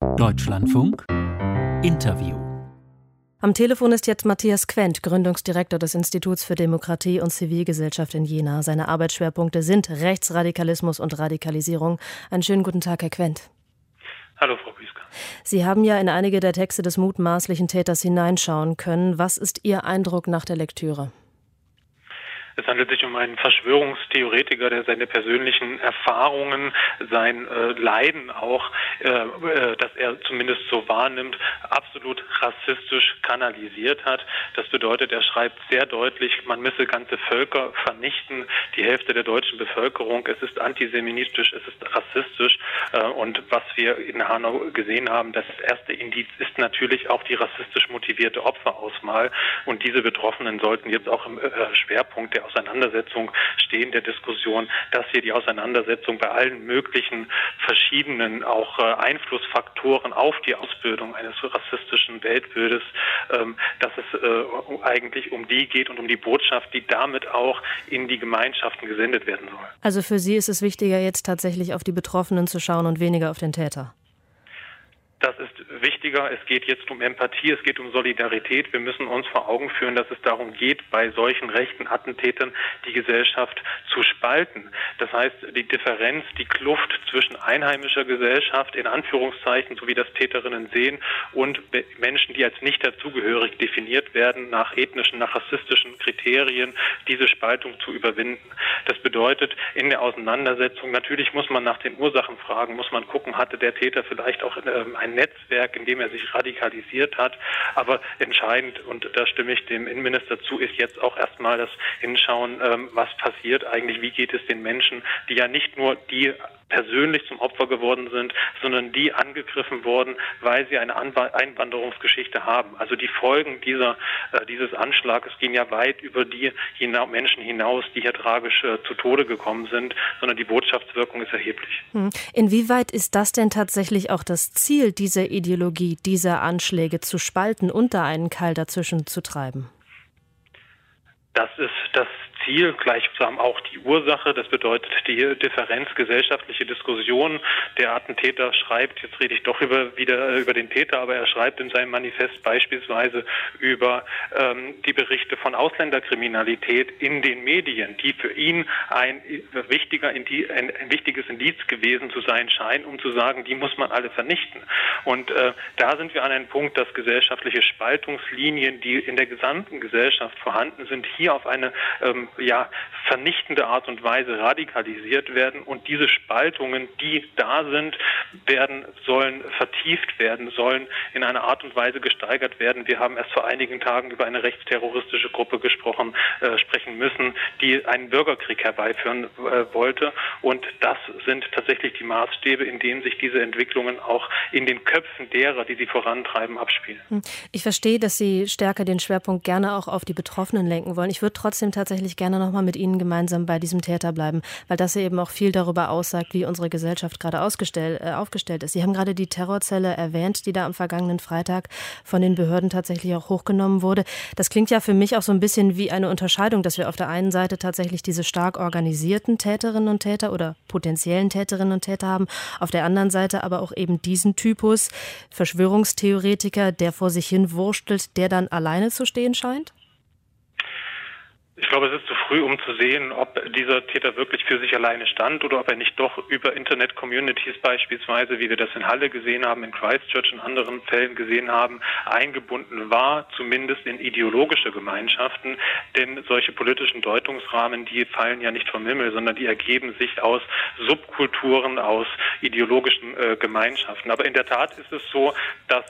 Deutschlandfunk Interview. Am Telefon ist jetzt Matthias Quent, Gründungsdirektor des Instituts für Demokratie und Zivilgesellschaft in Jena. Seine Arbeitsschwerpunkte sind Rechtsradikalismus und Radikalisierung. Einen schönen guten Tag, Herr Quent. Hallo, Frau Büsker. Sie haben ja in einige der Texte des mutmaßlichen Täters hineinschauen können. Was ist Ihr Eindruck nach der Lektüre? Es handelt sich um einen Verschwörungstheoretiker, der seine persönlichen Erfahrungen, sein Leiden auch, das er zumindest so wahrnimmt, absolut rassistisch kanalisiert hat. Das bedeutet, er schreibt sehr deutlich, man müsse ganze Völker vernichten, die Hälfte der deutschen Bevölkerung. Es ist antisemitisch, es ist rassistisch. Und was wir in Hanau gesehen haben, das erste Indiz ist natürlich auch die rassistisch motivierte Opferauswahl. Und diese Betroffenen sollten jetzt auch im Schwerpunkt der Auseinandersetzung stehen, der Diskussion, dass hier die Auseinandersetzung bei allen möglichen verschiedenen auch Einflussfaktoren auf die Ausbildung eines rassistischen Weltbildes, dass es eigentlich um die geht und um die Botschaft, die damit auch in die Gemeinschaften gesendet werden soll. Also für Sie ist es wichtiger, jetzt tatsächlich auf die Betroffenen zu schauen und weniger auf den Täter? Das ist wichtiger. Es geht jetzt um Empathie, es geht um Solidarität. Wir müssen uns vor Augen führen, dass es darum geht, bei solchen rechten Attentätern die Gesellschaft zu spalten. Das heißt, die Differenz, die Kluft zwischen einheimischer Gesellschaft, in Anführungszeichen, so wie das Täterinnen sehen, und Menschen, die als nicht dazugehörig definiert werden, nach ethnischen, nach rassistischen Kriterien, diese Spaltung zu überwinden. Das bedeutet, in der Auseinandersetzung, natürlich muss man nach den Ursachen fragen, muss man gucken, hatte der Täter vielleicht auch ein Netzwerk, in dem er sich radikalisiert hat. Aber entscheidend, und da stimme ich dem Innenminister zu, ist jetzt auch erstmal das Hinschauen, was passiert eigentlich, wie geht es den Menschen, die ja nicht nur die persönlich zum Opfer geworden sind, sondern die angegriffen wurden, weil sie eine Einwanderungsgeschichte haben. Also die Folgen dieses Anschlags gehen ja weit über die Menschen hinaus, die hier tragisch zu Tode gekommen sind, sondern die Botschaftswirkung ist erheblich. Inwieweit ist das denn tatsächlich auch das Ziel dieser Ideologie, dieser Anschläge, zu spalten und da einen Keil dazwischen zu treiben? Das ist das Ziel, gleichsam auch die Ursache. Das bedeutet die Differenz, gesellschaftliche Diskussion. Der Attentäter schreibt, jetzt rede ich doch wieder über den Täter, aber er schreibt in seinem Manifest beispielsweise über die Berichte von Ausländerkriminalität in den Medien, die für ihn ein wichtiges Indiz gewesen zu sein scheinen, um zu sagen, die muss man alle vernichten. Und da sind wir an einem Punkt, dass gesellschaftliche Spaltungslinien, die in der gesamten Gesellschaft vorhanden sind, hier auf eine vernichtende Art und Weise radikalisiert werden, und diese Spaltungen, die da sind, sollen vertieft werden, sollen in einer Art und Weise gesteigert werden. Wir haben erst vor einigen Tagen über eine rechtsterroristische Gruppe sprechen müssen, die einen Bürgerkrieg herbeiführen wollte, und das sind tatsächlich die Maßstäbe, in denen sich diese Entwicklungen auch in den Köpfen derer, die sie vorantreiben, abspielen. Ich verstehe, dass Sie stärker den Schwerpunkt gerne auch auf die Betroffenen lenken wollen. Ich würde trotzdem tatsächlich gerne noch mal mit Ihnen gemeinsam bei diesem Täter bleiben, weil das eben auch viel darüber aussagt, wie unsere Gesellschaft gerade aufgestellt ist. Sie haben gerade die Terrorzelle erwähnt, die da am vergangenen Freitag von den Behörden tatsächlich auch hochgenommen wurde. Das klingt ja für mich auch so ein bisschen wie eine Unterscheidung, dass wir auf der einen Seite tatsächlich diese stark organisierten Täterinnen und Täter oder potenziellen Täterinnen und Täter haben, auf der anderen Seite aber auch eben diesen Typus Verschwörungstheoretiker, der vor sich hin wurstelt, der dann alleine zu stehen scheint? Ich glaube, es ist zu früh, um zu sehen, ob dieser Täter wirklich für sich alleine stand oder ob er nicht doch über Internet-Communities beispielsweise, wie wir das in Halle gesehen haben, in Christchurch und anderen Fällen gesehen haben, eingebunden war, zumindest in ideologische Gemeinschaften. Denn solche politischen Deutungsrahmen, die fallen ja nicht vom Himmel, sondern die ergeben sich aus Subkulturen, aus ideologischen Gemeinschaften. Aber in der Tat ist es so, dass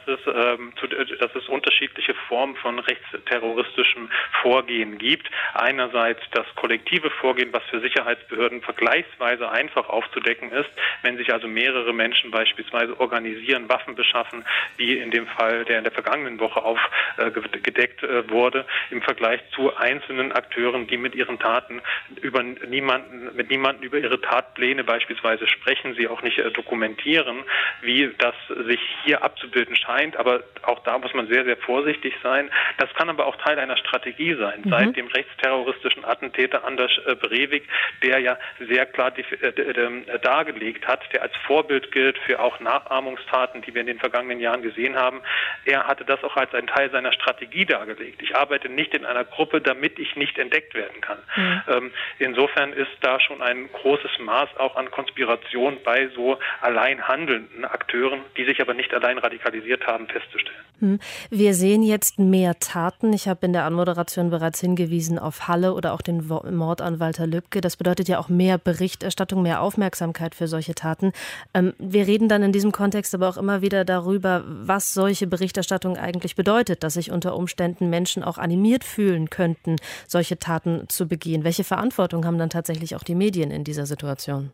es unterschiedliche Formen von rechtsterroristischem Vorgehen gibt. Einerseits das kollektive Vorgehen, was für Sicherheitsbehörden vergleichsweise einfach aufzudecken ist, wenn sich also mehrere Menschen beispielsweise organisieren, Waffen beschaffen, wie in dem Fall, der in der vergangenen Woche aufgedeckt wurde, im Vergleich zu einzelnen Akteuren, die mit ihren Taten mit niemandem über ihre Tatpläne beispielsweise sprechen, sie auch nicht dokumentieren, wie das sich hier abzubilden scheint. Aber auch da muss man sehr, sehr vorsichtig sein. Das kann aber auch Teil einer Strategie sein. Seit dem Rechtsterrorismus rechtsterroristischen Attentäter Anders Breivik, der ja sehr klar dargelegt hat, der als Vorbild gilt für auch Nachahmungstaten, die wir in den vergangenen Jahren gesehen haben. Er hatte das auch als einen Teil seiner Strategie dargelegt. Ich arbeite nicht in einer Gruppe, damit ich nicht entdeckt werden kann. Insofern ist da schon ein großes Maß auch an Konspiration bei so allein handelnden Akteuren, die sich aber nicht allein radikalisiert haben, festzustellen. Wir sehen jetzt mehr Taten. Ich habe in der Anmoderation bereits hingewiesen auf Halle oder auch den Mord an Walter Lübcke. Das bedeutet ja auch mehr Berichterstattung, mehr Aufmerksamkeit für solche Taten. Wir reden dann in diesem Kontext aber auch immer wieder darüber, was solche Berichterstattung eigentlich bedeutet, dass sich unter Umständen Menschen auch animiert fühlen könnten, solche Taten zu begehen. Welche Verantwortung haben dann tatsächlich auch die Medien in dieser Situation?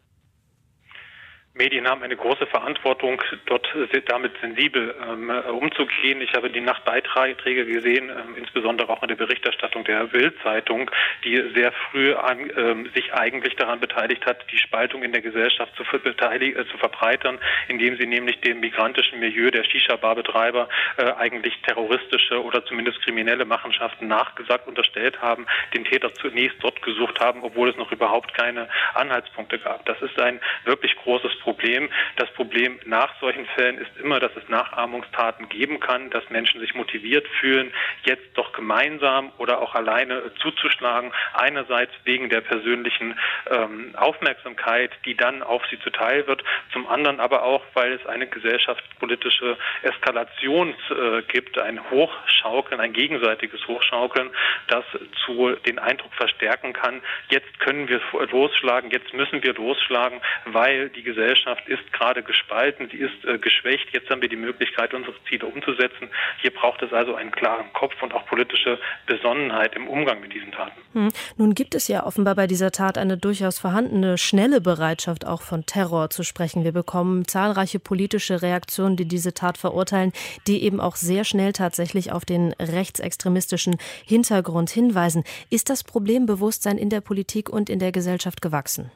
Medien haben eine große Verantwortung, dort damit sensibel umzugehen. Ich habe die Nachtbeiträge gesehen, insbesondere auch in der Berichterstattung der Bild-Zeitung, die sehr früh sich eigentlich daran beteiligt hat, die Spaltung in der Gesellschaft zu verbreitern, indem sie nämlich dem migrantischen Milieu der Shisha-Bar-Betreiber eigentlich terroristische oder zumindest kriminelle Machenschaften nachgesagt, unterstellt haben, den Täter zunächst dort gesucht haben, obwohl es noch überhaupt keine Anhaltspunkte gab. Das ist ein wirklich großes Problem. Das Problem nach solchen Fällen ist immer, dass es Nachahmungstaten geben kann, dass Menschen sich motiviert fühlen, jetzt doch gemeinsam oder auch alleine zuzuschlagen. Einerseits wegen der persönlichen Aufmerksamkeit, die dann auf sie zuteil wird. Zum anderen aber auch, weil es eine gesellschaftspolitische Eskalation gibt, ein Hochschaukeln, ein gegenseitiges Hochschaukeln, das den Eindruck verstärken kann, jetzt können wir losschlagen, jetzt müssen wir losschlagen, weil die Gesellschaft ist gerade gespalten, sie ist geschwächt. Jetzt haben wir die Möglichkeit, unsere Ziele umzusetzen. Hier braucht es also einen klaren Kopf und auch politische Besonnenheit im Umgang mit diesen Taten. Nun gibt es ja offenbar bei dieser Tat eine durchaus vorhandene, schnelle Bereitschaft, auch von Terror zu sprechen. Wir bekommen zahlreiche politische Reaktionen, die diese Tat verurteilen, die eben auch sehr schnell tatsächlich auf den rechtsextremistischen Hintergrund hinweisen. Ist das Problembewusstsein in der Politik und in der Gesellschaft gewachsen?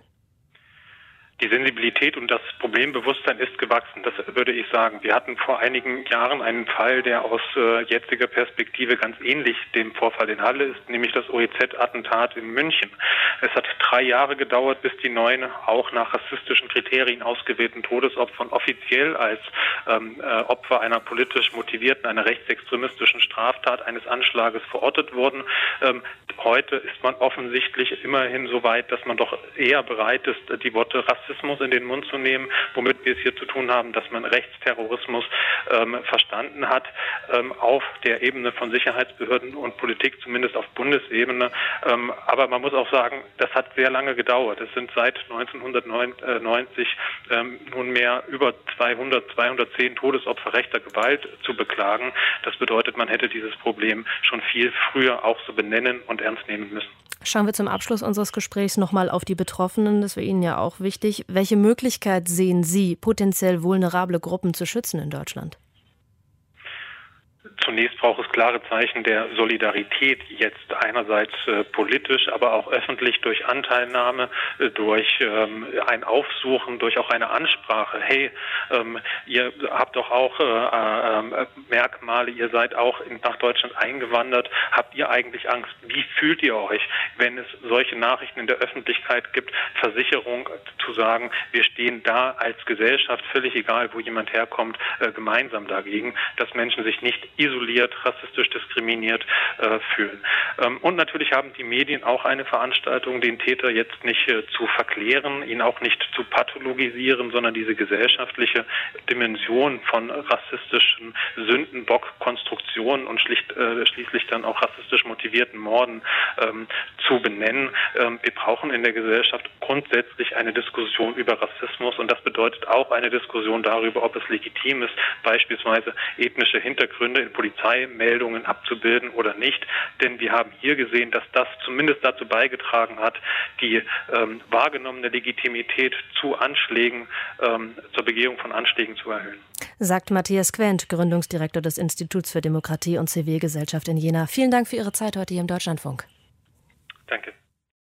Die Sensibilität und das Problembewusstsein ist gewachsen, das würde ich sagen. Wir hatten vor einigen Jahren einen Fall, der aus jetziger Perspektive ganz ähnlich dem Vorfall in Halle ist, nämlich das OEZ-Attentat in München. Es hat 3 Jahre gedauert, bis die 9 auch nach rassistischen Kriterien ausgewählten Todesopfer offiziell als Opfer einer politisch motivierten, einer rechtsextremistischen Straftat, eines Anschlages verortet wurden. Heute ist man offensichtlich immerhin so weit, dass man doch eher bereit ist, die Worte Rassismus in den Mund zu nehmen, womit wir es hier zu tun haben, dass man Rechtsterrorismus verstanden hat, auf der Ebene von Sicherheitsbehörden und Politik, zumindest auf Bundesebene. Aber man muss auch sagen, das hat sehr lange gedauert. Es sind seit 1990 nunmehr über 210 Todesopfer rechter Gewalt zu beklagen. Das bedeutet, man hätte dieses Problem schon viel früher auch so benennen und ernst nehmen müssen. Schauen wir zum Abschluss unseres Gesprächs nochmal auf die Betroffenen. Das wäre Ihnen ja auch wichtig. Welche Möglichkeit sehen Sie, potenziell vulnerable Gruppen zu schützen in Deutschland? Zunächst braucht es klare Zeichen der Solidarität, jetzt einerseits politisch, aber auch öffentlich durch Anteilnahme, durch ein Aufsuchen, durch auch eine Ansprache. Hey, ihr habt doch auch Merkmale, ihr seid auch nach Deutschland eingewandert. Habt ihr eigentlich Angst? Wie fühlt ihr euch, wenn es solche Nachrichten in der Öffentlichkeit gibt? Versicherung zu sagen, wir stehen da als Gesellschaft, völlig egal, wo jemand herkommt, gemeinsam dagegen, dass Menschen sich nicht isoliert, rassistisch diskriminiert fühlen. Und natürlich haben die Medien auch eine Verantwortung, den Täter jetzt nicht zu verklären, ihn auch nicht zu pathologisieren, sondern diese gesellschaftliche Dimension von rassistischen Sündenbock-Konstruktionen und schließlich dann auch rassistisch motivierten Morden zu benennen. Wir brauchen in der Gesellschaft grundsätzlich eine Diskussion über Rassismus und das bedeutet auch eine Diskussion darüber, ob es legitim ist, beispielsweise ethnische Hintergründe in Polizeimeldungen abzubilden oder nicht. Denn wir haben hier gesehen, dass das zumindest dazu beigetragen hat, die wahrgenommene Legitimität zu Anschlägen, zur Begehung von Anschlägen zu erhöhen. Sagt Matthias Quent, Gründungsdirektor des Instituts für Demokratie und Zivilgesellschaft in Jena. Vielen Dank für Ihre Zeit heute hier im Deutschlandfunk. Danke.